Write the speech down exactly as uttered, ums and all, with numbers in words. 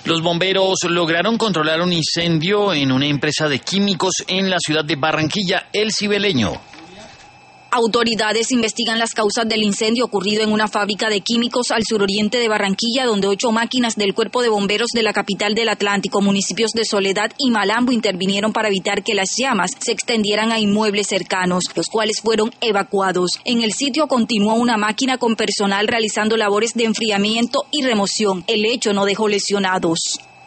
Los bomberos lograron controlar un incendio en una empresa de químicos en la ciudad de Barranquilla, El Cibeleño. Autoridades investigan las causas del incendio ocurrido en una fábrica de químicos al suroriente de Barranquilla, donde ocho máquinas del Cuerpo de Bomberos de la capital del Atlántico, municipios de Soledad y Malambo, intervinieron para evitar que las llamas se extendieran a inmuebles cercanos, los cuales fueron evacuados. En el sitio continuó una máquina con personal realizando labores de enfriamiento y remoción. El hecho no dejó lesionados.